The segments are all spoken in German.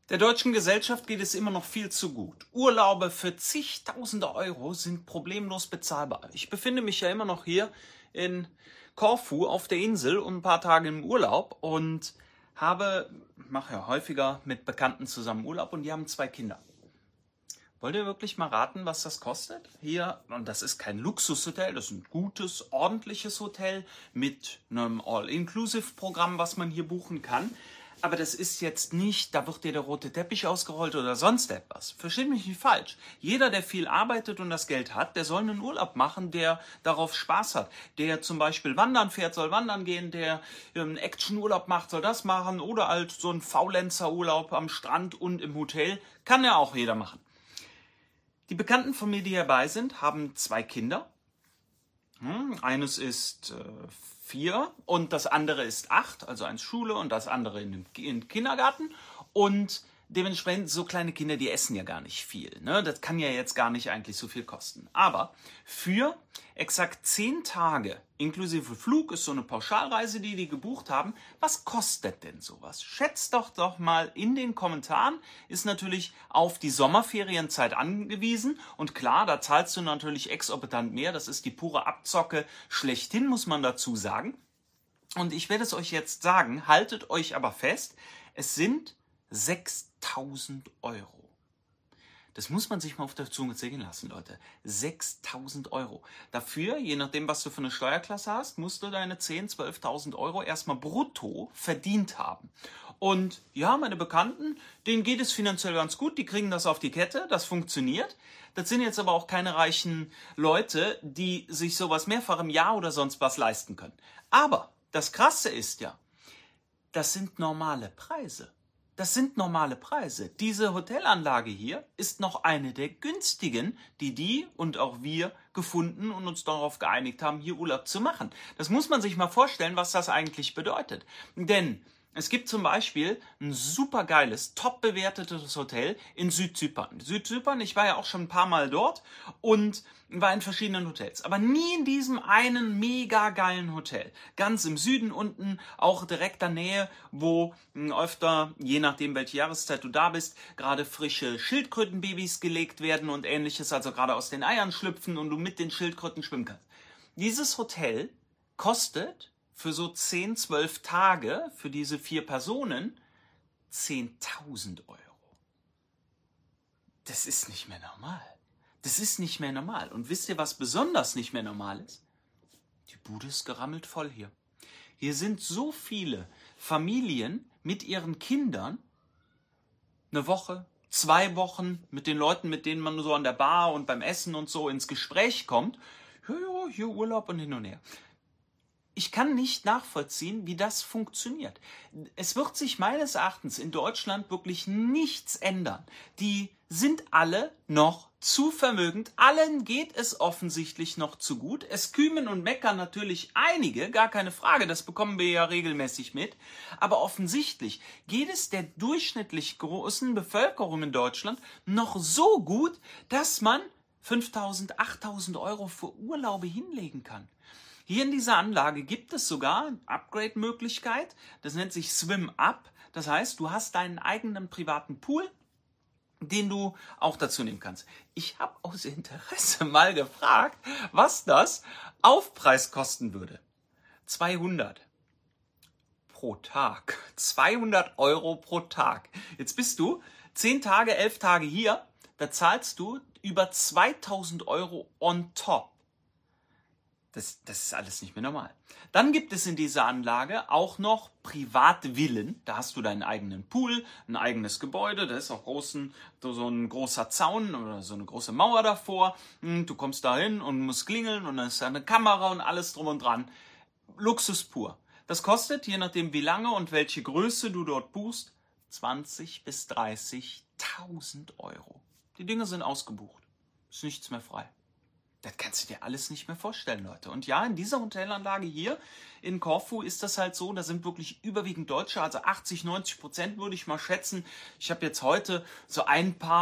Der deutschen Gesellschaft geht es immer noch viel zu gut. Urlaube für zigtausende Euro sind problemlos bezahlbar. Ich befinde mich ja immer noch hier in Korfu auf der Insel und ein paar Tage im Urlaub und mache ja häufiger mit Bekannten zusammen Urlaub und die haben 2 Kinder. Wollt ihr wirklich mal raten, was das kostet? Hier, und das ist kein Luxushotel, das ist ein gutes, ordentliches Hotel mit einem All-Inclusive-Programm, was man hier buchen kann. Aber das ist jetzt nicht, da wird dir der rote Teppich ausgerollt oder sonst etwas. Versteht mich nicht falsch. Jeder, der viel arbeitet und das Geld hat, der soll einen Urlaub machen, der darauf Spaß hat. Der zum Beispiel wandern fährt, soll wandern gehen. Der einen Actionurlaub macht, soll das machen. Oder halt so einen Faulenzerurlaub am Strand und im Hotel. Kann ja auch jeder machen. Die Bekannten von mir, die hierbei sind, haben 2 Kinder. Eines ist 4 und das andere ist 8, also eins Schule und das andere in den Kindergarten. Und dementsprechend, so kleine Kinder, die essen ja gar nicht viel. Ne? Das kann ja jetzt gar nicht eigentlich so viel kosten. Aber für exakt 10 Tage, inklusive Flug, ist so eine Pauschalreise, die gebucht haben. Was kostet denn sowas? Schätzt doch mal in den Kommentaren. Ist natürlich auf die Sommerferienzeit angewiesen. Und klar, da zahlst du natürlich exorbitant mehr. Das ist die pure Abzocke schlechthin, muss man dazu sagen. Und ich werde es euch jetzt sagen, haltet euch aber fest, es sind 6.000 Euro. Das muss man sich mal auf der Zunge zergehen lassen, Leute. 6.000 Euro. Dafür, je nachdem, was du für eine Steuerklasse hast, musst du deine 10.000, 12.000 Euro erstmal brutto verdient haben. Und ja, meine Bekannten, denen geht es finanziell ganz gut, die kriegen das auf die Kette, das funktioniert. Das sind jetzt aber auch keine reichen Leute, die sich sowas mehrfach im Jahr oder sonst was leisten können. Aber das Krasse ist ja, das sind normale Preise. Das sind normale Preise. Diese Hotelanlage hier ist noch eine der günstigen, die und auch wir gefunden und uns darauf geeinigt haben, hier Urlaub zu machen. Das muss man sich mal vorstellen, was das eigentlich bedeutet. Denn es gibt zum Beispiel ein super geiles, top bewertetes Hotel in Südzypern. Südzypern, ich war ja auch schon ein paar Mal dort und war in verschiedenen Hotels. Aber nie in diesem einen mega geilen Hotel. Ganz im Süden unten, auch direkter Nähe, wo öfter, je nachdem welche Jahreszeit du da bist, gerade frische Schildkrötenbabys gelegt werden und ähnliches, also gerade aus den Eiern schlüpfen und du mit den Schildkröten schwimmen kannst. Dieses Hotel kostet für so 10, 12 Tage, für diese 4 Personen, 10.000 Euro. Das ist nicht mehr normal. Das ist nicht mehr normal. Und wisst ihr, was besonders nicht mehr normal ist? Die Bude ist gerammelt voll hier. Hier sind so viele Familien mit ihren Kindern, 1 Woche, 2 Wochen, mit den Leuten, mit denen man so an der Bar und beim Essen und so ins Gespräch kommt. Ja, hier Urlaub und hin und her. Ich kann nicht nachvollziehen, wie das funktioniert. Es wird sich meines Erachtens in Deutschland wirklich nichts ändern. Die sind alle noch zu vermögend. Allen geht es offensichtlich noch zu gut. Es kümen und meckern natürlich einige, gar keine Frage, das bekommen wir ja regelmäßig mit. Aber offensichtlich geht es der durchschnittlich großen Bevölkerung in Deutschland noch so gut, dass man 5.000, 8.000 Euro für Urlaube hinlegen kann. Hier in dieser Anlage gibt es sogar eine Upgrade-Möglichkeit. Das nennt sich Swim Up. Das heißt, du hast deinen eigenen privaten Pool, den du auch dazu nehmen kannst. Ich habe aus Interesse mal gefragt, was das Aufpreis kosten würde. 200 pro Tag. 200 Euro pro Tag. Jetzt bist du 10 Tage, 11 Tage hier. Da zahlst du über 2.000 Euro on top. Das ist alles nicht mehr normal. Dann gibt es in dieser Anlage auch noch Privatvillen. Da hast du deinen eigenen Pool, ein eigenes Gebäude. Da ist auch so ein großer Zaun oder so eine große Mauer davor. Du kommst da hin und musst klingeln und dann ist da eine Kamera und alles drum und dran. Luxus pur. Das kostet, je nachdem wie lange und welche Größe du dort buchst, 20.000 bis 30.000 Euro. Die Dinge sind ausgebucht. Ist nichts mehr frei. Das kannst du dir alles nicht mehr vorstellen, Leute. Und ja, in dieser Hotelanlage hier in Korfu ist das halt so, da sind wirklich überwiegend Deutsche, also 80-90% würde ich mal schätzen. Ich habe jetzt heute so ein paar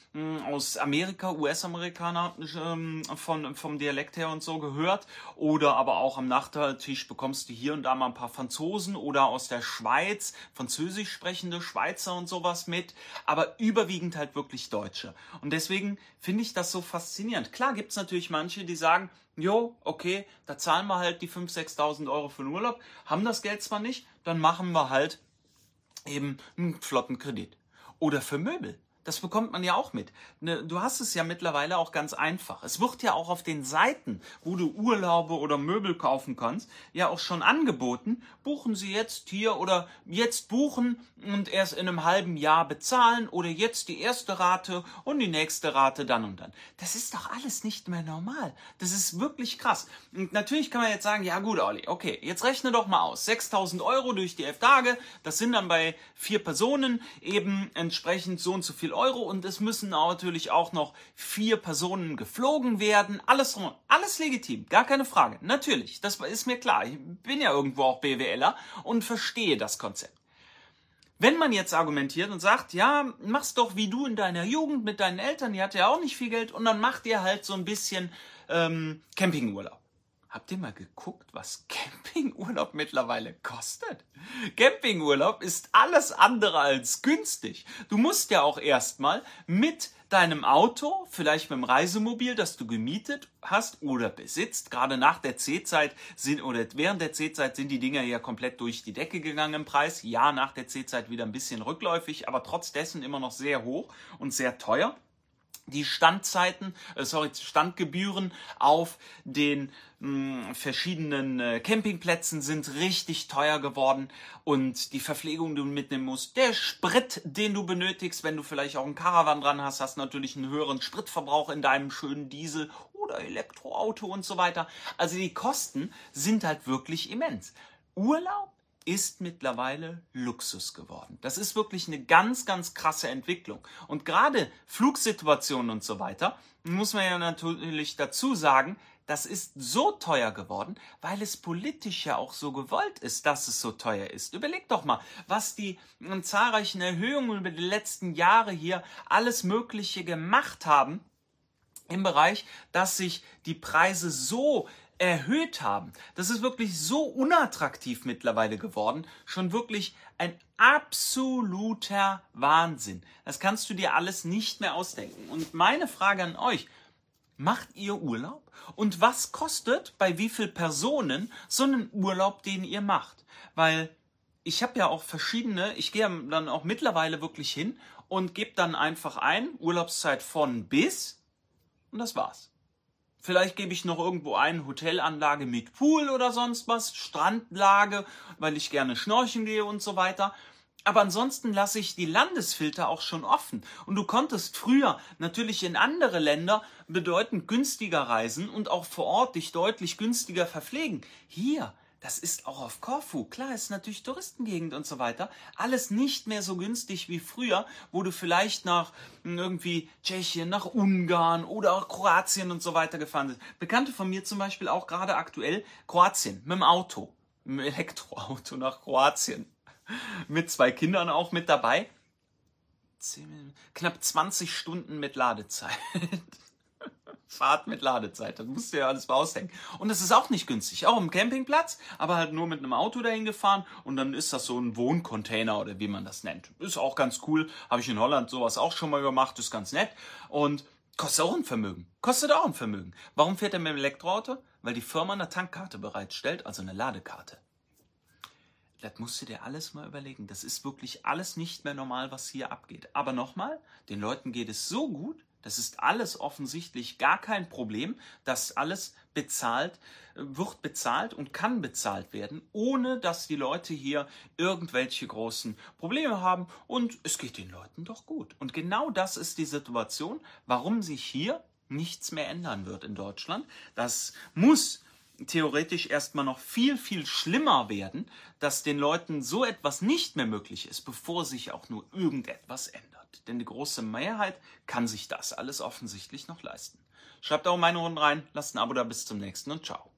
aus Amerika, US-Amerikaner vom Dialekt her und so gehört. Oder aber auch am Nachtisch bekommst du hier und da mal ein paar Franzosen oder aus der Schweiz, französisch sprechende Schweizer und sowas mit. Aber überwiegend halt wirklich Deutsche. Und deswegen finde ich das so faszinierend. Klar gibt es natürlich manche, die sagen, jo, okay, da zahlen wir halt die 5.000, 6.000 Euro für den Urlaub, haben das Geld zwar nicht, dann machen wir halt eben einen flotten Kredit. Oder für Möbel. Das bekommt man ja auch mit. Du hast es ja mittlerweile auch ganz einfach. Es wird ja auch auf den Seiten, wo du Urlaube oder Möbel kaufen kannst, ja auch schon angeboten. Buchen Sie jetzt hier oder jetzt buchen und erst in einem halben Jahr bezahlen oder jetzt die erste Rate und die nächste Rate dann und dann. Das ist doch alles nicht mehr normal. Das ist wirklich krass. Und natürlich kann man jetzt sagen, ja gut, Olli, okay, jetzt rechne doch mal aus. 6.000 Euro durch die 11 Tage, das sind dann bei 4 Personen eben entsprechend so und so viel Euro und es müssen natürlich auch noch 4 Personen geflogen werden. Alles legitim, gar keine Frage. Natürlich, das ist mir klar. Ich bin ja irgendwo auch BWLer und verstehe das Konzept. Wenn man jetzt argumentiert und sagt, ja, mach's doch wie du in deiner Jugend mit deinen Eltern, die hatte ja auch nicht viel Geld und dann macht ihr halt so ein bisschen Campingurlaub. Habt ihr mal geguckt, was Campingurlaub mittlerweile kostet? Campingurlaub ist alles andere als günstig. Du musst ja auch erstmal mit deinem Auto, vielleicht mit dem Reisemobil, das du gemietet hast oder besitzt, gerade nach der C-Zeit oder während der C-Zeit sind die Dinger ja komplett durch die Decke gegangen im Preis. Ja, nach der C-Zeit wieder ein bisschen rückläufig, aber trotz dessen immer noch sehr hoch und sehr teuer. Die Standgebühren auf den verschiedenen Campingplätzen sind richtig teuer geworden und die Verpflegung, die du mitnehmen musst, der Sprit, den du benötigst, wenn du vielleicht auch einen Caravan dran hast, hast natürlich einen höheren Spritverbrauch in deinem schönen Diesel oder Elektroauto und so weiter. Also die Kosten sind halt wirklich immens. Urlaub ist mittlerweile Luxus geworden. Das ist wirklich eine ganz, ganz krasse Entwicklung. Und gerade Flugsituationen und so weiter, muss man ja natürlich dazu sagen, das ist so teuer geworden, weil es politisch ja auch so gewollt ist, dass es so teuer ist. Überleg doch mal, was die zahlreichen Erhöhungen über die letzten Jahre hier alles Mögliche gemacht haben im Bereich, dass sich die Preise so erhöht haben. Das ist wirklich so unattraktiv mittlerweile geworden. Schon wirklich ein absoluter Wahnsinn. Das kannst du dir alles nicht mehr ausdenken. Und meine Frage an euch, macht ihr Urlaub? Und was kostet bei wie vielen Personen so einen Urlaub, den ihr macht? Weil ich habe ja auch verschiedene, ich gehe dann auch mittlerweile wirklich hin und gebe dann einfach ein, Urlaubszeit von bis und das war's. Vielleicht gebe ich noch irgendwo ein, Hotelanlage mit Pool oder sonst was, Strandlage, weil ich gerne schnorcheln gehe und so weiter. Aber ansonsten lasse ich die Landesfilter auch schon offen. Und du konntest früher natürlich in andere Länder bedeutend günstiger reisen und auch vor Ort dich deutlich günstiger verpflegen. Hier, das ist auch auf Korfu. Klar, ist natürlich Touristengegend und so weiter. Alles nicht mehr so günstig wie früher, wo du vielleicht nach irgendwie Tschechien, nach Ungarn oder auch Kroatien und so weiter gefahren bist. Bekannte von mir zum Beispiel auch gerade aktuell Kroatien mit dem Auto, mit dem Elektroauto nach Kroatien. Mit 2 Kindern auch mit dabei. Knapp 20 Stunden mit Ladezeit. Fahrt mit Ladezeit, das musst du ja alles mal ausdenken. Und das ist auch nicht günstig, auch im Campingplatz, aber halt nur mit einem Auto dahin gefahren und dann ist das so ein Wohncontainer oder wie man das nennt. Ist auch ganz cool, habe ich in Holland sowas auch schon mal gemacht, ist ganz nett und kostet auch ein Vermögen. Kostet auch ein Vermögen. Warum fährt er mit dem Elektroauto? Weil die Firma eine Tankkarte bereitstellt, also eine Ladekarte. Das musst du dir alles mal überlegen. Das ist wirklich alles nicht mehr normal, was hier abgeht. Aber nochmal, den Leuten geht es so gut, das ist alles offensichtlich gar kein Problem, dass alles wird bezahlt und kann bezahlt werden, ohne dass die Leute hier irgendwelche großen Probleme haben und es geht den Leuten doch gut. Und genau das ist die Situation, warum sich hier nichts mehr ändern wird in Deutschland. Das muss theoretisch erstmal noch viel, viel schlimmer werden, dass den Leuten so etwas nicht mehr möglich ist, bevor sich auch nur irgendetwas ändert. Denn die große Mehrheit kann sich das alles offensichtlich noch leisten. Schreibt auch meine Runden rein, lasst ein Abo da, bis zum nächsten und ciao.